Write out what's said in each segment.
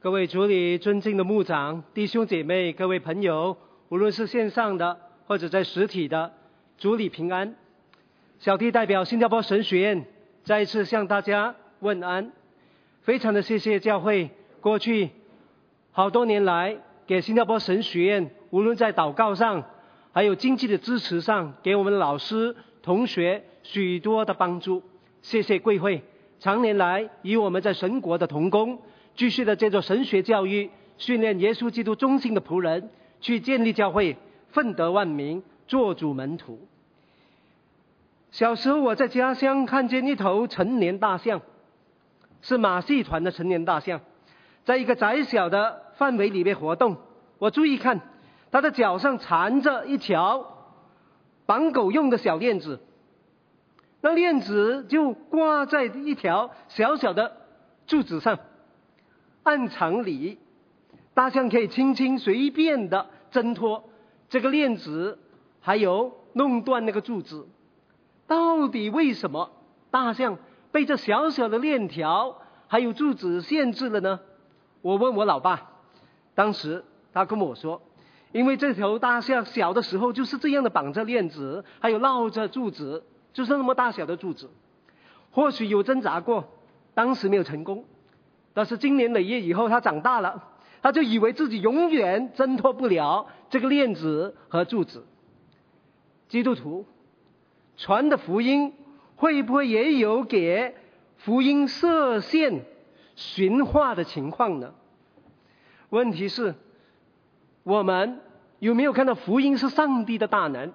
各位主里尊敬的牧长、弟兄姐妹、各位朋友，无论是线上的或者在实体的，主里平安。小弟代表新加坡神学院再一次向大家问安，非常的谢谢教会过去好多年来给新加坡神学院，无论在祷告上还有经济的支持上，给我们老师同学许多的帮助。谢谢贵会常年来与我们在神国的同工，继续的借着神学教育训练耶稣基督忠心的仆人，去建立教会，奋得万民，做主门徒。小时候我在家乡看见一头成年大象，是马戏团的成年大象，在一个窄小的范围里面活动。我注意看，它的脚上缠着一条绑狗用的小链子，那链子就挂在一条小小的柱子上。按常理，大象可以轻轻随便的挣脱这个链子，还有弄断那个柱子。到底为什么大象被这小小的链条还有柱子限制了呢？我问我老爸，当时他跟我说，因为这头大象小的时候就是这样的绑着链子，还有绕着柱子，就是那么大小的柱子。或许有挣扎过，当时没有成功，但是经年累月以后，他长大了，他就以为自己永远挣脱不了这个链子和柱子。基督徒传的福音会不会也有给福音设限驯化的情况呢？问题是，我们有没有看到福音是上帝的大能？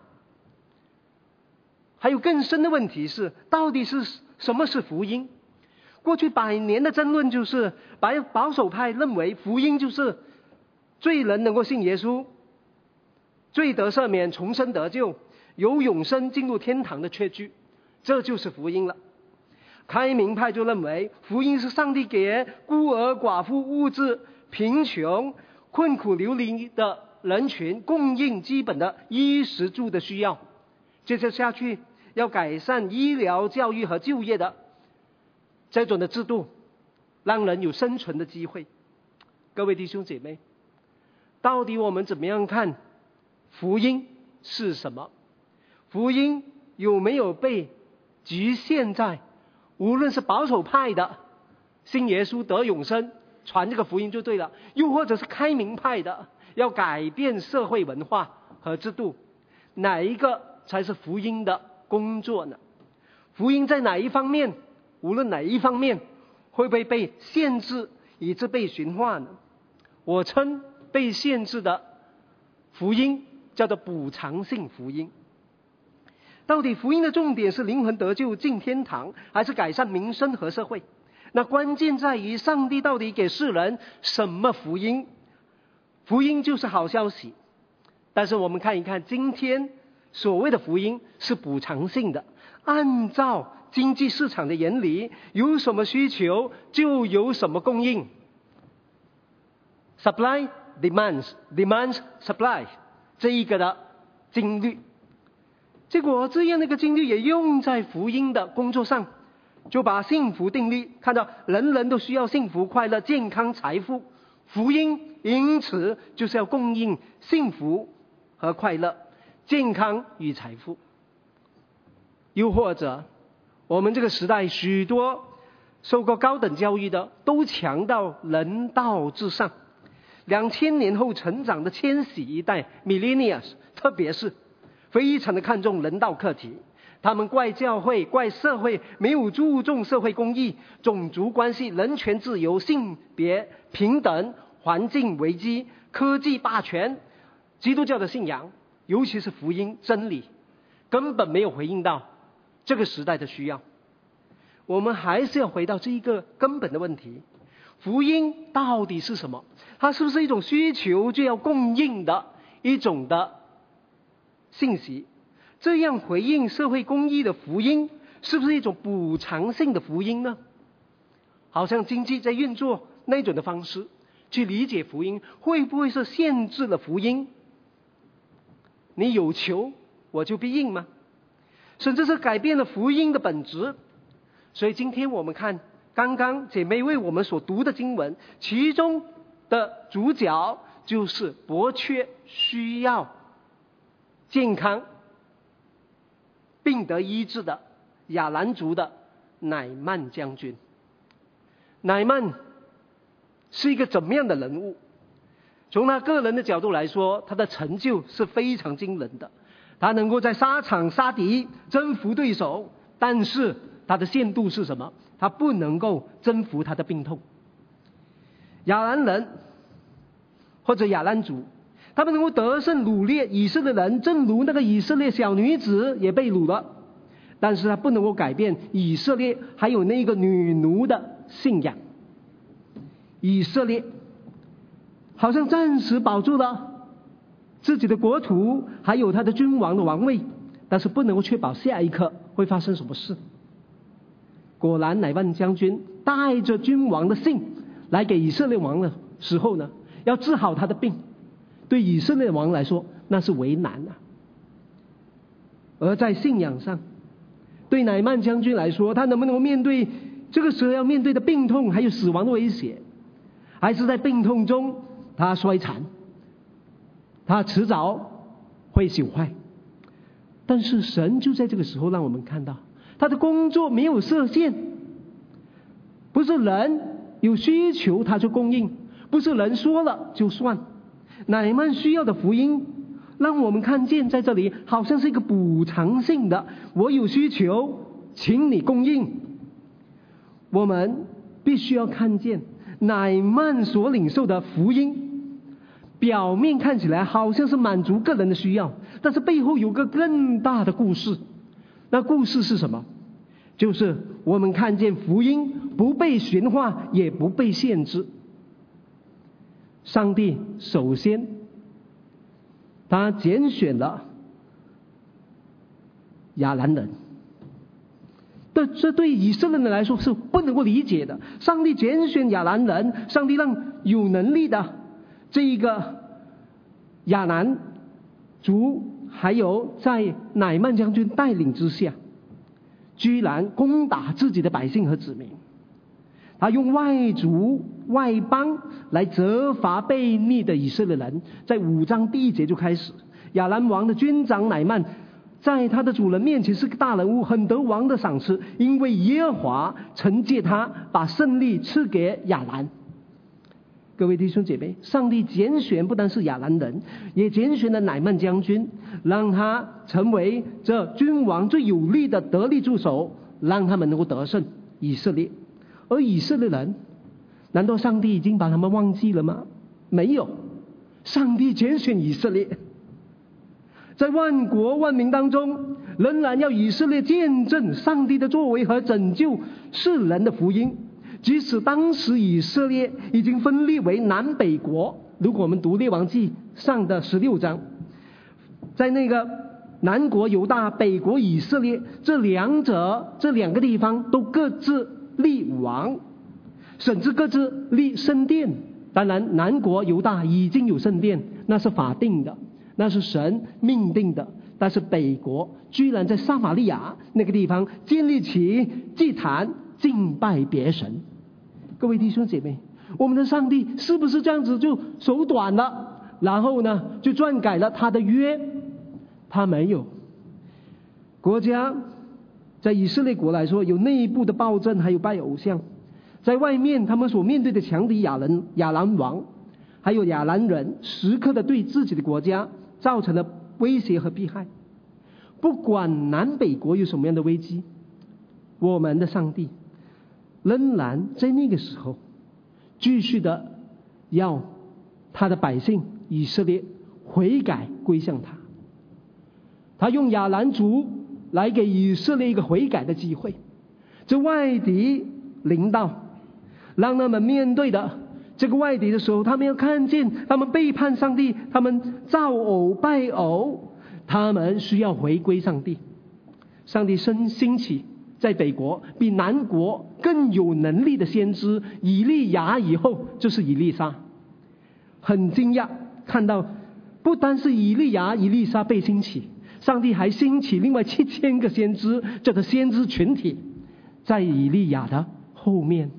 还有更深的问题是，到底是什么是福音？过去100年的争论就是，保守派认为福音就是罪人能够信耶稣，罪得赦免，重生得救，有永生进入天堂的确据，这就是福音了。开明派就认为福音是上帝给孤儿寡妇、物质贫穷、困苦流离的人群供应基本的衣食住的需要，接着下去要改善医疗、教育和就业的这种的制度，让人有生存的机会。各位弟兄姐妹，到底我们怎么样看福音是什么？福音有没有被局限在无论是保守派的信耶稣得永生，传这个福音就对了，又或者是开明派的要改变社会文化和制度，哪一个才是福音的工作呢？福音在哪一方面，无论哪一方面，会不会被限制以致被驯化呢？我称被限制的福音叫做补偿性福音。到底福音的重点是灵魂得救进天堂，还是改善民生和社会？那关键在于上帝到底给世人什么福音？福音就是好消息，但是我们看一看今天所谓的福音是补偿性的，按照经济市场的原理，有什么需求就有什么供应。 Supply demands supply 这一个的定律。结果这样的一个定律也用在福音的工作上，就把幸福定律看到人人都需要幸福、快乐、健康、财富，福音因此就是要供应幸福和快乐、健康与财富。又或者我们这个时代许多受过高等教育的都强调人道至上，2000年后成长的千禧一代 millennials 特别是非常的看重人道课题，他们怪教会、怪社会没有注重社会公义、种族关系、人权自由、性别平等、环境危机、科技霸权。基督教的信仰，尤其是福音真理，根本没有回应到这个时代的需要。我们还是要回到这一个根本的问题，福音到底是什么？它是不是一种需求就要供应的一种的信息？这样回应社会公义的福音，是不是一种补偿性的福音呢？好像经济在运作那种的方式去理解福音，会不会是限制了福音？你有求我就必应吗？甚至是改变了福音的本质。所以今天我们看刚刚姐妹为我们所读的经文，其中的主角就是迫切需要健康、病得医治的亚兰族的乃曼将军。乃曼是一个怎么样的人物？从他个人的角度来说，他的成就是非常惊人的。他能够在沙场杀敌，征服对手，但是他的限度是什么？他不能够征服他的病痛。亚兰人或者亚兰族，他们能够得胜掳掠以色列人，正如那个以色列小女子也被掳了，但是他不能够改变以色列还有那个女奴的信仰。以色列好像暂时保住了自己的国土，还有他的君王的王位，但是不能够确保下一刻会发生什么事。果然乃曼将军带着君王的信来给以色列王的时候呢，要治好他的病，对以色列王来说那是为难啊。而在信仰上，对乃曼将军来说，他能不能够面对这个时候要面对的病痛还有死亡的威胁？还是在病痛中他衰残，他迟早会朽坏。但是神就在这个时候让我们看到，他的工作没有设限，不是人有需求他就供应，不是人说了就算。乃曼需要的福音让我们看见，在这里好像是一个补偿性的，我有需求请你供应。我们必须要看见乃曼所领受的福音，表面看起来好像是满足个人的需要，但是背后有个更大的故事。那故事是什么？就是我们看见福音不被驯化，也不被限制。上帝首先他拣选了亚兰人，这对以色列人来说是不能够理解的。上帝拣选亚兰人，上帝让有能力的这一个亚兰族，还有在乃曼将军带领之下，居然攻打自己的百姓和子民。他用外族外邦来责罚悖逆的以色列人。在5章第1节就开始，亚兰王的军长乃曼在他的主人面前是个大人物，很得王的赏赐，因为耶和华曾借他把胜利赐给亚兰。各位弟兄姐妹，上帝拣选不单是亚兰人，也拣选了乃曼将军，让他成为这君王最有力的得力助手，让他们能够得胜以色列。而以色列人，难道上帝已经把他们忘记了吗？没有，上帝拣选以色列，在万国万民当中，仍然要以色列见证上帝的作为和拯救世人的福音。即使当时以色列已经分裂为南北国，如果我们读列王记上的16章，在那个南国犹大，北国以色列，这两个地方都各自立王，甚至各自立圣殿。当然南国犹大已经有圣殿，那是法定的，那是神命定的。但是北国居然在撒玛利亚那个地方建立起祭坛，敬拜别神。各位弟兄姐妹，我们的上帝是不是这样子就手短了，然后呢就篡改了他的约？他没有。国家在以色列国来说，有内部的暴政，还有拜偶像。在外面他们所面对的强敌亚兰王还有亚兰人，时刻的对自己的国家造成了威胁和迫害。不管南北国有什么样的危机，我们的上帝仍然在那个时候继续的要他的百姓以色列悔改归向他。他用亚兰族来给以色列一个悔改的机会。这外敌临到，让他们面对的这个外敌的时候，他们要看见他们背叛上帝，他们造偶拜偶，他们需要回归上帝。上帝兴起在北国比南国更有能力的先知以利亚，以后就是以利沙。很惊讶看到，不单是以利亚、以利沙被兴起，上帝还兴起另外7000个先知，这个先知群体在以利亚的后面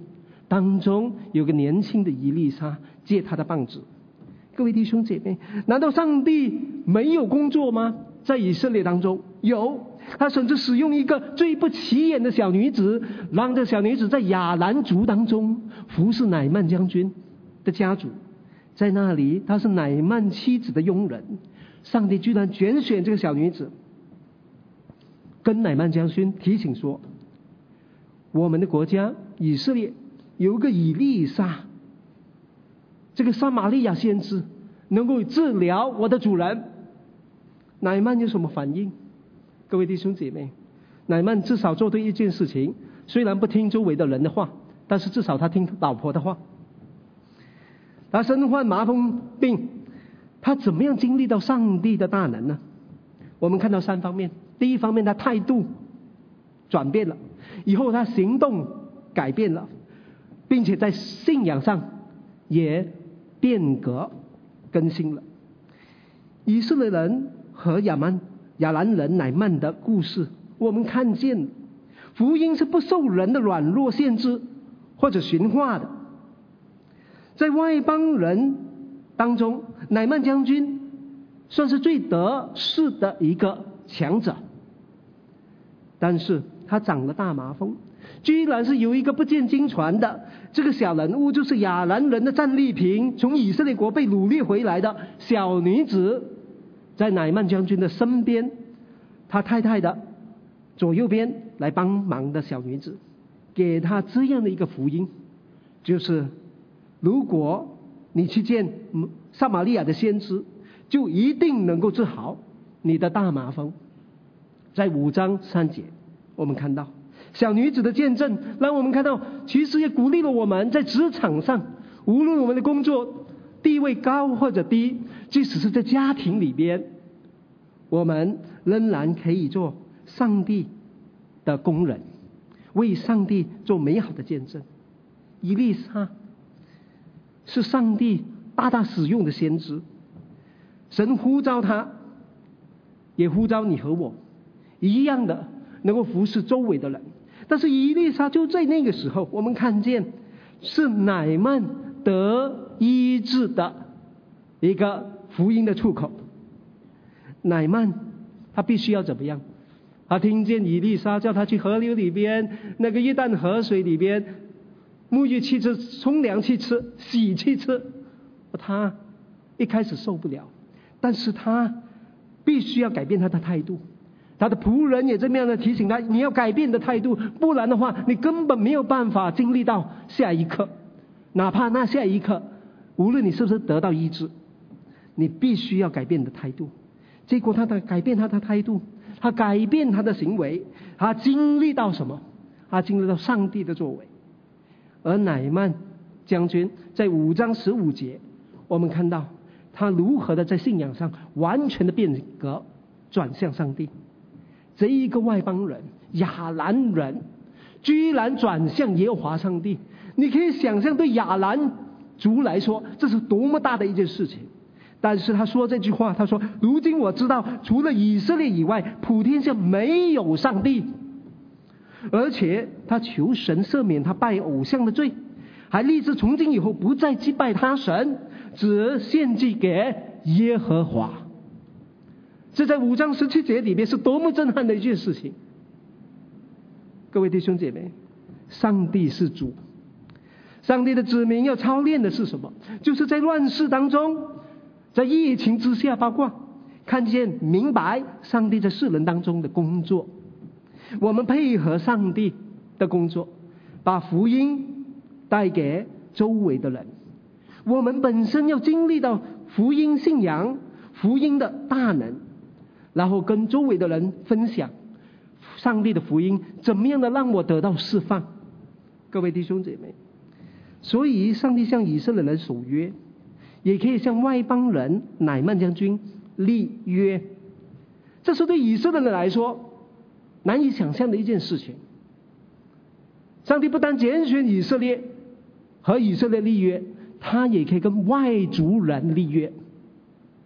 当中有个年轻的以利沙借他的棒子。各位弟兄姐妹，难道上帝没有工作吗？在以色列当中有，他甚至使用一个最不起眼的小女子，让这小女子在亚兰族当中服侍乃縵将军的家族。在那里她是乃縵妻子的佣人，上帝居然拣选这个小女子，跟乃縵将军提醒说，我们的国家以色列有个以利沙，这个撒玛利亚先知能够治疗我的主人。乃縵有什么反应？各位弟兄姐妹，乃縵至少做对一件事情，虽然不听周围的人的话，但是至少他听老婆的话。他身患麻风病，他怎么样经历到上帝的大能呢？我们看到3方面。第一方面，他态度转变了，以后他行动改变了，并且在信仰上也变革更新了。以色列人和亚兰人乃縵的故事，我们看见福音是不受人的软弱限制或者驯化的。在外邦人当中，乃縵将军算是最得势的一个强者，但是他长了大麻风，居然是由一个不见经传的这个小人物，就是亚兰人的战利品，从以色列国被掳掠回来的小女子，在乃縵将军的身边，他太太的左右边来帮忙的小女子，给他这样的一个福音，就是如果你去见撒玛利亚的先知，就一定能够治好你的大麻风。在5章3节我们看到小女子的见证，让我们看到其实也鼓励了我们在职场上，无论我们的工作地位高或者低，即使是在家庭里边，我们仍然可以做上帝的工人，为上帝做美好的见证。以利沙是上帝大大使用的先知，神呼召他，也呼召你和我一样的能够服侍周围的人。但是以利沙就在那个时候，我们看见是乃縵得医治的一个福音的出口。乃縵他必须要怎么样？他听见以利沙叫他去河流里边，那个约旦河水里边沐浴去吃，冲凉去吃，洗去吃。他一开始受不了，但是他必须要改变他的态度。他的仆人也这么样的提醒他，你要改变你的态度，不然的话你根本没有办法经历到下一刻。哪怕那下一刻无论你是不是得到医治，你必须要改变你的态度。结果他改变他的态度，他改变他的行为，他经历到什么？他经历到上帝的作为。而乃縵将军在5章15节我们看到他如何的在信仰上完全的变革，转向上帝。这一个外邦人亚兰人居然转向耶和华上帝，你可以想象对亚兰族来说这是多么大的一件事情。但是他说这句话，他说如今我知道除了以色列以外，普天下没有上帝。而且他求神赦免他拜偶像的罪，还立志从今以后不再祭拜他神，只献祭给耶和华。这在5章17节里面是多么震撼的一件事情。各位弟兄姐妹，上帝是主，上帝的子民要操练的是什么？就是在乱世当中，在疫情之下，包括看见明白上帝在世人当中的工作，我们配合上帝的工作，把福音带给周围的人。我们本身要经历到福音信仰，福音的大能，然后跟周围的人分享上帝的福音，怎么样的让我得到释放。各位弟兄姐妹，所以上帝向以色列人守约，也可以向外邦人乃縵将军立约。这是对以色列人来说难以想象的一件事情。上帝不但拣选以色列和以色列立约，他也可以跟外族人立约。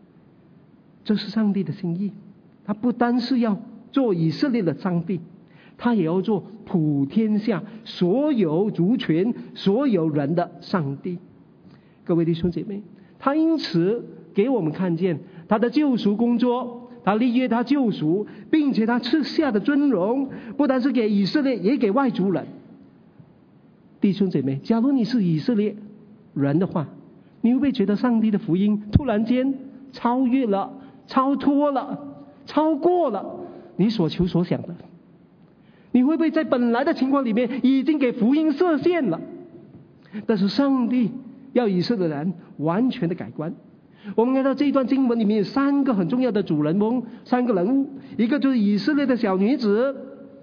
这是上帝的心意，他不单是要做以色列的上帝， 他也要做普天下所有族群、所有人的上帝。各位弟兄姐妹，他因此给我们看见他的救赎工作，他立约他救赎，并且他赐下的尊荣，不单是给以色列，也给外族人。弟兄姐妹，假如你是以色列人的话，你会不会觉得上帝的福音突然间超越了、超脱了、超过了你所求所想的？你会不会在本来的情况里面已经给福音设限了？但是上帝要以色列人完全的改观。我们看到这一段经文里面有3个很重要的主人翁，3个人物，一个就是以色列的小女子，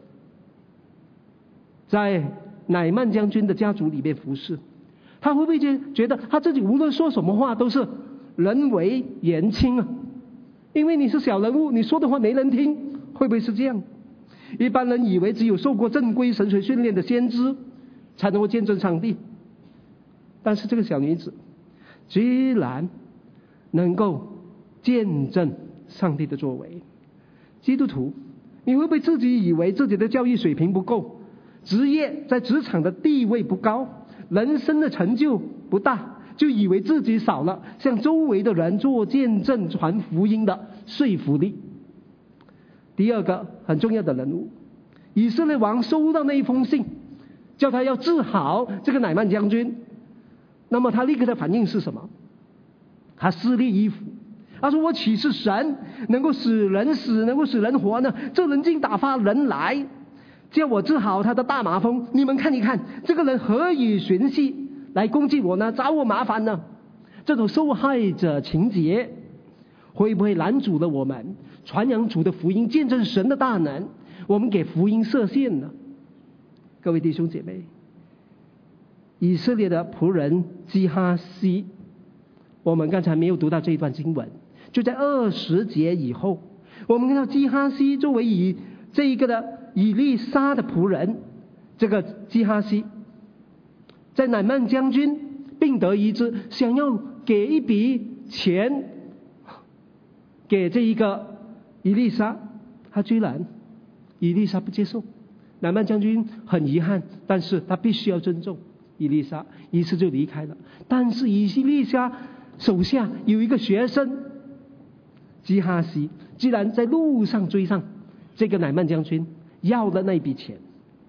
在乃曼将军的家族里面服侍。他会不会觉得他自己无论说什么话都是人为言轻啊？因为你是小人物，你说的话没人听，会不会是这样？一般人以为只有受过正规神学训练的先知才能够见证上帝，但是这个小女子居然能够见证上帝的作为。基督徒，你会不会自己以为自己的教育水平不够，在职场的地位不高，人生的成就不大，就以为自己少了向周围的人做见证传福音的说服力？第二个很重要的人物，以色列王收到那一封信，叫他要治好这个乃曼将军，那么他立刻的反应是什么？他撕裂衣服，他说：我岂是神，能够使人死，能够使人活呢？这人竟打发人来叫我治好他的大麻风，你们看一看，这个人何以寻隙来攻击我呢？找我麻烦呢？这种受害者情节会不会拦阻了我们传扬主的福音，见证神的大能？我们给福音设限呢？各位弟兄姐妹，以色列的仆人基哈西，我们刚才没有读到这一段经文，就在20节以后，我们看到基哈西作为这一个的以利沙的仆人，这个基哈西在乃曼将军病得医治，想要给一笔钱给这一个以利沙，他居然以利沙不接受。乃曼将军很遗憾，但是他必须要尊重以利沙，于是就离开了。但是以利沙手下有一个学生基哈西，居然在路上追上这个乃曼将军，要了那笔钱。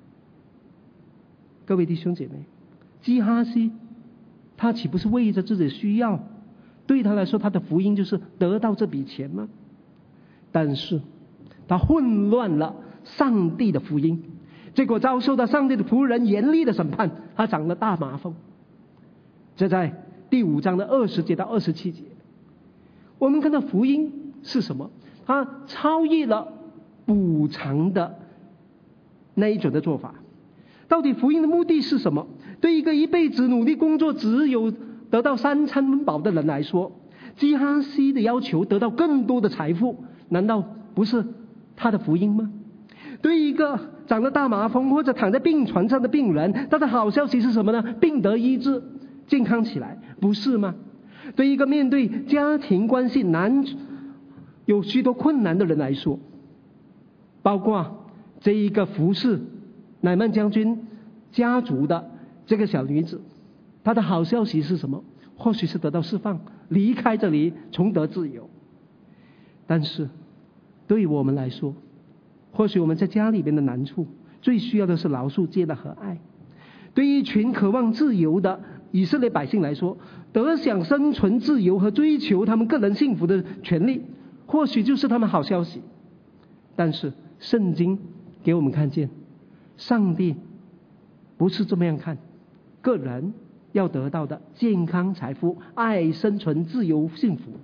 各位弟兄姐妹，基哈西他岂不是为着自己的需要？对他来说，他的福音就是得到这笔钱吗？但是他混乱了上帝的福音，结果遭受到上帝的仆人严厉的审判，他长了大麻风。这在第5章的20节到27节，我们看到福音是什么？它超越了补偿的那一种的做法。到底福音的目的是什么？对一个一辈子努力工作，只有得到3餐温饱的人来说，基哈西的要求得到更多的财富，难道不是他的福音吗？对一个长了大麻风或者躺在病床上的病人，他的好消息是什么呢？病得医治，健康起来，不是吗？对一个面对家庭关系有许多困难的人来说，包括这一个服侍乃曼将军家族的这个小女子，她的好消息是什么？或许是得到释放，离开这里，重得自由。但是对于我们来说，或许我们在家里边的难处，最需要的是饶恕、接纳和爱。对于一群渴望自由的以色列百姓来说，得享生存自由和追求他们个人幸福的权利，或许就是他们好消息。但是圣经给我们看见，上帝不是这么样看。个人要得到的健康、财富、爱、生存、自由、幸福，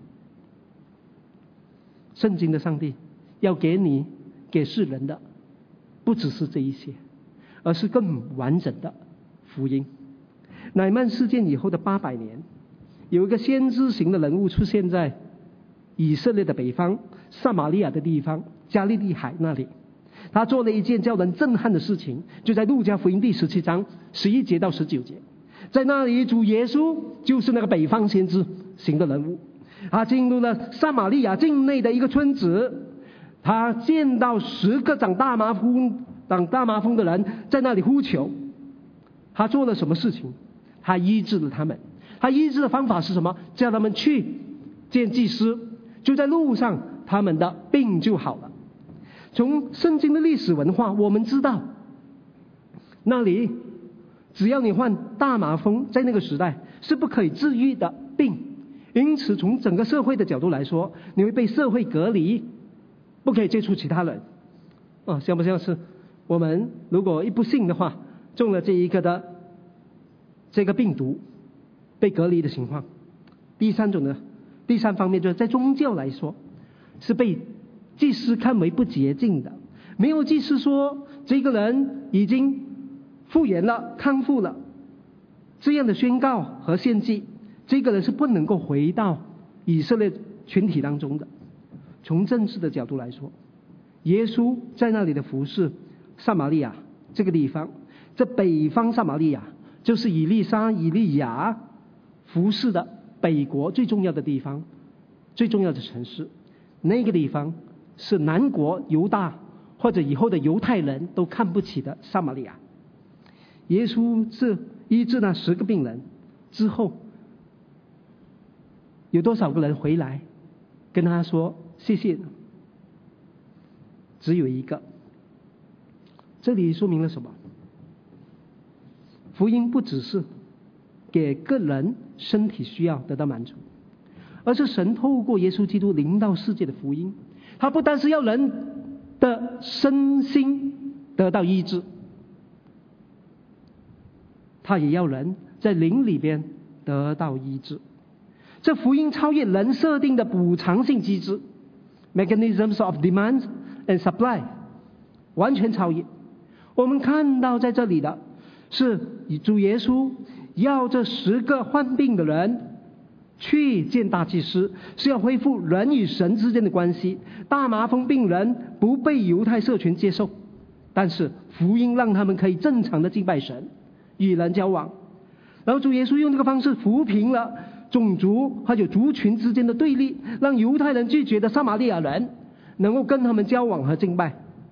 圣经的上帝要给你、给世人的不只是这一些，而是更完整的福音。乃曼事件以后的800年，有一个先知型的人物出现在以色列的北方撒玛利亚的地方加利利海那里。他做了一件叫人震撼的事情，就在路加福音第17章11节到19节。在那里，主耶稣就是那个北方先知型的人物，他进入了撒玛利亚境内的一个村子，他见到10个长大麻风当大麻风的人在那里呼求，他做了什么事情？他医治了他们。他医治的方法是什么？叫他们去见祭司，就在路上他们的病就好了。从圣经的历史文化我们知道，那里只要你患大麻风，在那个时代是不可以治愈的病，因此从整个社会的角度来说，你会被社会隔离，不可以接触其他人。像不像是我们如果一不幸的话中了这个病毒被隔离的情况。第三方面就是在宗教来说，是被祭司看为不洁净的。没有祭司说这个人已经复原了、康复了，这样的宣告和献祭，这个人是不能够回到以色列群体当中的。从政治的角度来说，耶稣在那里的服事撒玛利亚这个地方，这北方撒玛利亚就是以利亚服事的北国最重要的地方，最重要的城市。那个地方是南国犹大或者以后的犹太人都看不起的撒玛利亚。耶稣医治那10个病人之后，有多少个人回来跟他说谢谢呢？只有一个。这里说明了什么？福音不只是给个人身体需要得到满足，而是神透过耶稣基督临到世界的福音。他不单是要人的身心得到医治，他也要人在灵里边得到医治。这福音超越人设定的补偿性机制 mechanisms of demand and supply， 完全超越。我们看到在这里的是主耶稣要这10个患病的人去见大祭司，是要恢复人与神之间的关系。大麻风病人不被犹太社群接受，但是福音让他们可以正常的敬拜神，与人交往。然后主耶稣用这个方式抚平了种族还有族群之间的对立，让犹太人拒绝的撒玛利亚人能够跟他们交往和敬拜。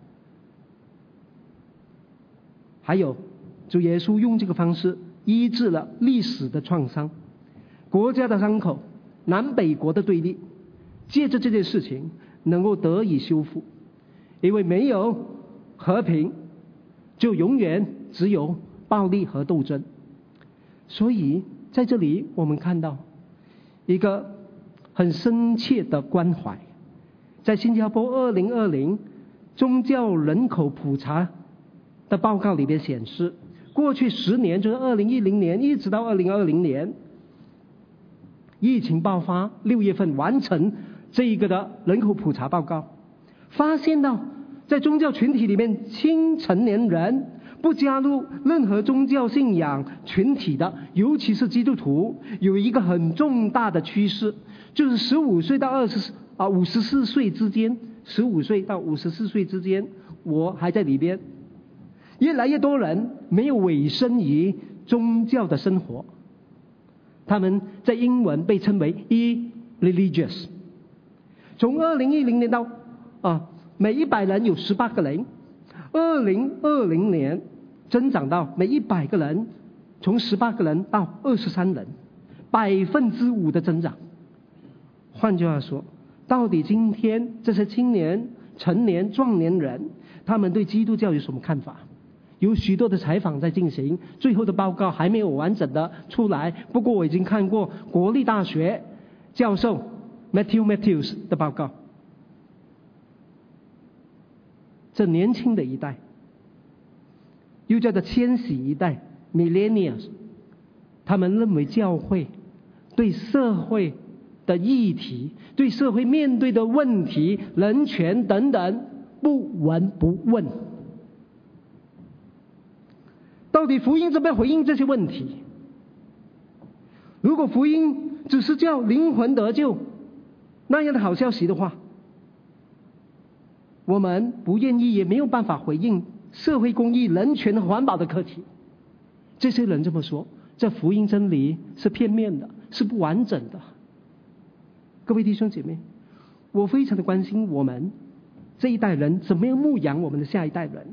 还有主耶稣用这个方式医治了历史的创伤，国家的伤口，南北国的对立，借着这件事情能够得以修复。因为没有和平，就永远只有暴力和斗争。所以在这里我们看到一个很深切的关怀。在新加坡2020宗教人口普查的报告里边显示，过去10年，就是2010年一直到2020年，疫情爆发6月份完成这一个的人口普查报告，发现到在宗教群体里面，青成年人不加入任何宗教信仰群体的，尤其是基督徒，有一个很重大的趋势，就是15岁到54岁之间，15岁到54岁之间，我还在里边，越来越多人没有委身于宗教的生活，他们在英文被称为 irreligious。 从2010年到每100人有18个人，2020年增长到每100个人从18个人到23人，5%的增长。换句话说，到底今天这些青年、成年、壮年人，他们对基督教有什么看法？有许多的采访在进行，最后的报告还没有完整的出来。不过我已经看过国立大学教授 Matthews 的报告。这年轻的一代，又叫做千禧一代 Millennials， 他们认为教会对社会的议题，对社会面对的问题，人权等等，不闻不问。到底福音怎么样回应这些问题？如果福音只是叫灵魂得救那样的好消息的话，我们不愿意也没有办法回应社会公益、人权和环保的课题。这些人这么说，这福音真理是片面的，是不完整的。各位弟兄姐妹，我非常的关心我们这一代人怎么样牧养我们的下一代人。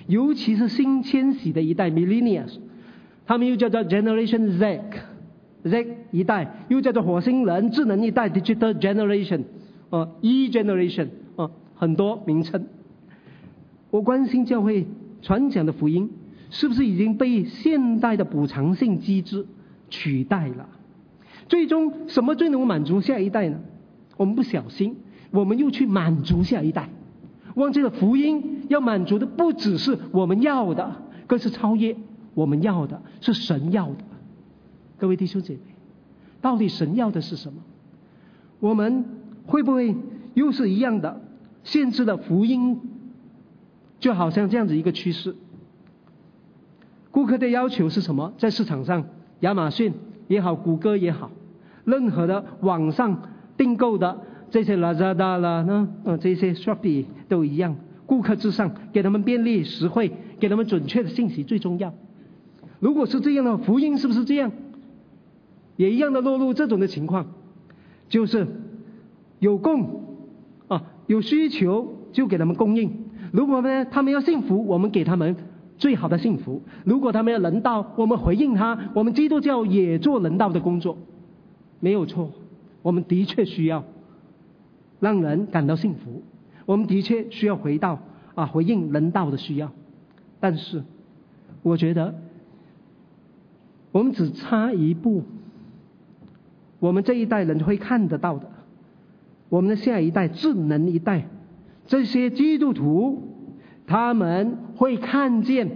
尤其是新迁徙的一代 Millennials， 他们又叫做 Generation Z 一代，又叫做火星人、智能一代 Digital Generation、E Generation，很多名称。我关心教会传讲的福音是不是已经被现代的补偿性机制取代了？最终什么最能够满足下一代呢？我们不小心，我们又去满足下一代，忘记了福音要满足的不只是我们要的，更是超越我们要的，是神要的。各位弟兄姐妹，到底神要的是什么？我们会不会又是一样的限制了福音？就好像这样子一个趋势，顾客的要求是什么？在市场上，亚马逊也好，谷歌也好，任何的网上订购的这些 Lazada 啦，这些 Shopee 都一样，顾客至上，给他们便利实惠，给他们准确的信息最重要。如果是这样的福音是不是这样？也一样的落入这种的情况，就是有供有需求就给他们供应。如果呢他们要幸福，我们给他们最好的幸福；如果他们要人道，我们回应他。我们基督教也做人道的工作，没有错。我们的确需要让人感到幸福，我们的确需要回应人道的需要。但是我觉得我们只差一步，我们这一代人会看得到的，我们的下一代、智能一代，这些基督徒他们会看见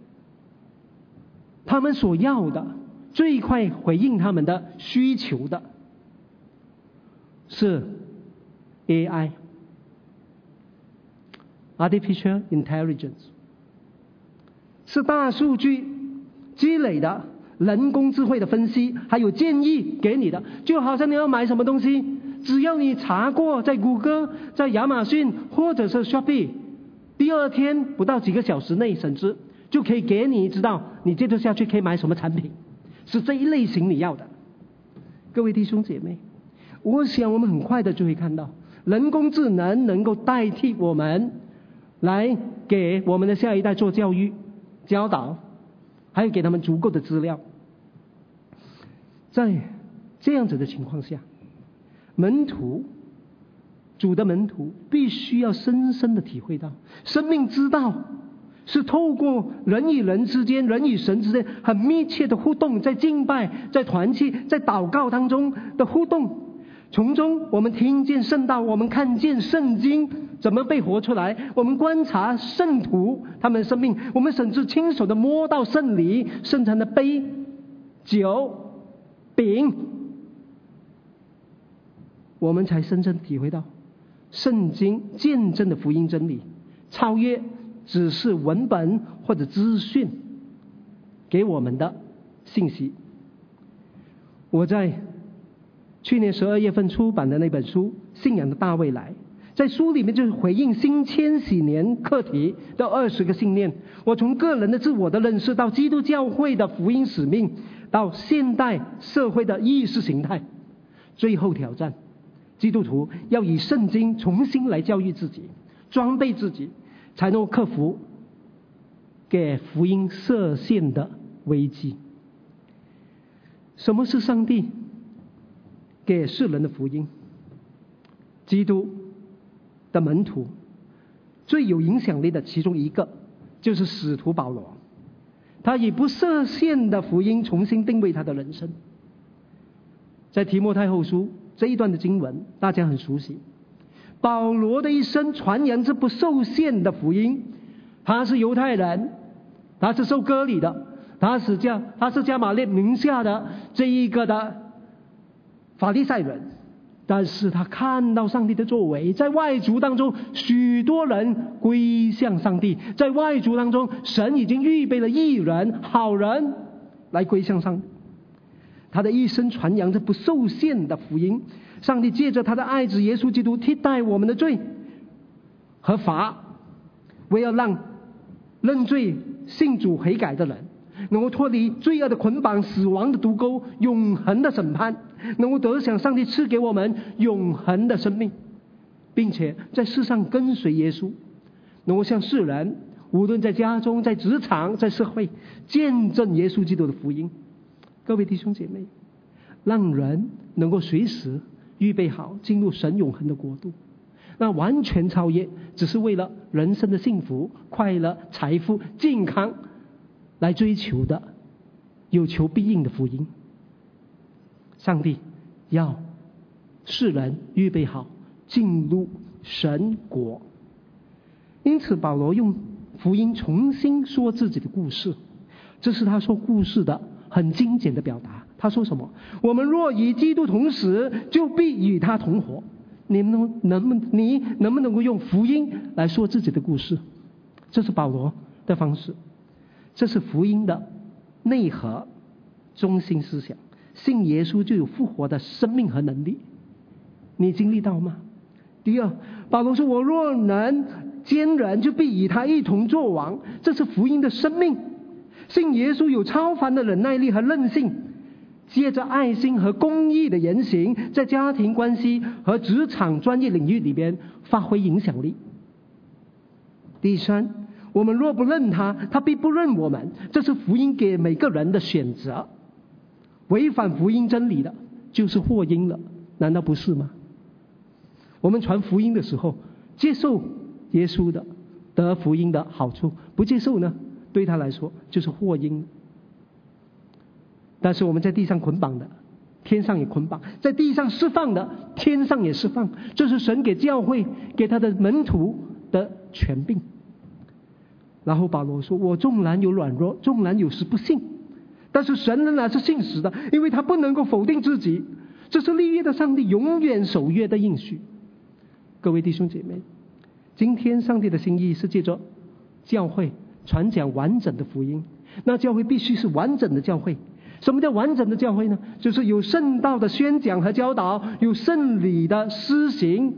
他们所要的，最快回应他们的需求的是 AI Artificial Intelligence， 是大数据积累的人工智慧的分析，还有建议给你的。就好像你要买什么东西，只要你查过在谷歌、在亚马逊或者是 Shopee， 第二天不到几个小时内，甚至就可以给你知道你接着下去可以买什么产品，是这一类型你要的。各位弟兄姐妹，我想我们很快的就会看到人工智能能够代替我们来给我们的下一代做教育、教导，还有给他们足够的资料。在这样子的情况下，主的门徒必须要深深的体会到，生命之道是透过人与人之间、人与神之间很密切的互动，在敬拜、在团契、在祷告当中的互动，从中我们听见圣道，我们看见圣经怎么被活出来，我们观察圣徒他们的生命，我们甚至亲手的摸到圣礼、圣餐的杯、酒、饼，我们才深深体会到圣经见证的福音真理，超越只是文本或者资讯给我们的信息。我在去年12月份出版的那本书《信仰的大未来》，在书里面就是回应新千禧年课题的20个信念。我从个人的自我的认识，到基督教会的福音使命，到现代社会的意识形态，最后挑战基督徒要以圣经重新来教育自己，装备自己，才能够克服给福音设限的危机。什么是上帝给世人的福音？基督的门徒最有影响力的其中一个就是使徒保罗，他以不设限的福音重新定位他的人生。在提摩太后书这一段的经文大家很熟悉，保罗的一生传扬这不受限的福音。他是犹太人，他是受割礼的，他是加马列名下的这一个的法利赛人，但是他看到上帝的作为，在外族当中许多人归向上帝，在外族当中神已经预备了义人、好人来归向上帝。他的一生传扬着不受限的福音，上帝借着他的爱子耶稣基督替代我们的罪和罚，为要让认罪信主悔改的人能够脱离罪恶的捆绑、死亡的毒钩、永恒的审判，能够得享上帝赐给我们永恒的生命，并且在世上跟随耶稣，能够向世人无论在家中、在职场、在社会，见证耶稣基督的福音。各位弟兄姐妹，让人能够随时预备好进入神永恒的国度，那完全超越只是为了人生的幸福、快乐、财富、健康来追求的有求必应的福音。上帝要世人预备好进入神国。因此保罗用福音重新说自己的故事，这是他说故事的很精简的表达。他说什么？我们若与基督同死，就必与他同活。你能不能够用福音来说自己的故事？这是保罗的方式，这是福音的内核中心思想。信耶稣就有复活的生命和能力，你经历到吗？第二，保罗说，我若能奸人，就必与他一同作王。这是福音的生命。信耶稣有超凡的忍耐力和韧性，借着爱心和公义的言行，在家庭关系和职场专业领域里边发挥影响力。第三，我们若不认他，他必不认我们。这是福音给每个人的选择。违反福音真理的就是祸因了，难道不是吗？我们传福音的时候，接受耶稣的得福音的好处，不接受呢，对他来说就是祸因。但是我们在地上捆绑的，天上也捆绑；在地上释放的，天上也释放。这是神给教会、给他的门徒的权柄。然后保罗说，我纵然有软弱，纵然有时不信，但是神仍然是信实的，因为他不能够否定自己。这是立约的上帝永远守约的应许。各位弟兄姐妹，今天上帝的心意是借着教会传讲完整的福音。那教会必须是完整的教会。什么叫完整的教会呢？就是有圣道的宣讲和教导，有圣礼的施行。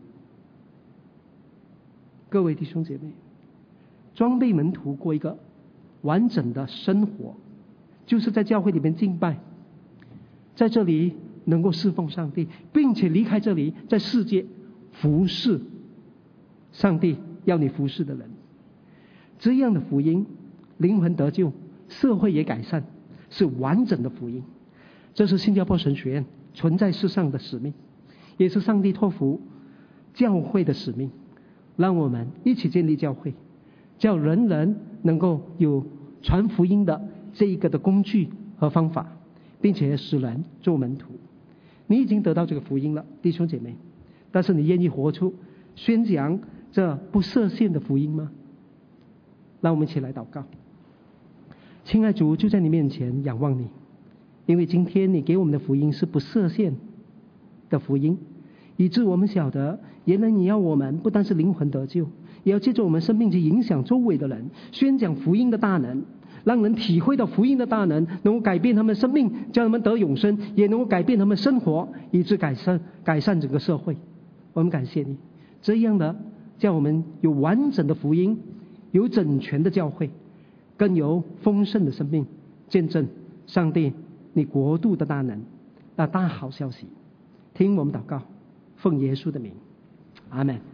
各位弟兄姐妹，装备门徒过一个完整的生活，就是在教会里面敬拜，在这里能够侍奉上帝，并且离开这里，在世界服侍上帝要你服侍的人。这样的福音，灵魂得救，社会也改善，是完整的福音。这是新加坡神学院存在世上的使命，也是上帝托付教会的使命。让我们一起建立教会，叫人人能够有传福音的这一个的工具和方法，并且使人做门徒。你已经得到这个福音了，弟兄姐妹，但是你愿意活出宣讲这不设限的福音吗？让我们一起来祷告。亲爱主，就在你面前仰望你，因为今天你给我们的福音是不设限的福音，以致我们晓得，原来你要我们不单是灵魂得救，也要借着我们生命去影响周围的人，宣讲福音的大能，让人体会到福音的大能，能够改变他们生命，叫他们得永生，也能够改变他们生活，以致改善整个社会。我们感谢你，这样的叫我们有完整的福音，有整全的教会，更有丰盛的生命，见证上帝你国度的大能，那大好消息。听我们祷告，奉耶稣的名，阿们。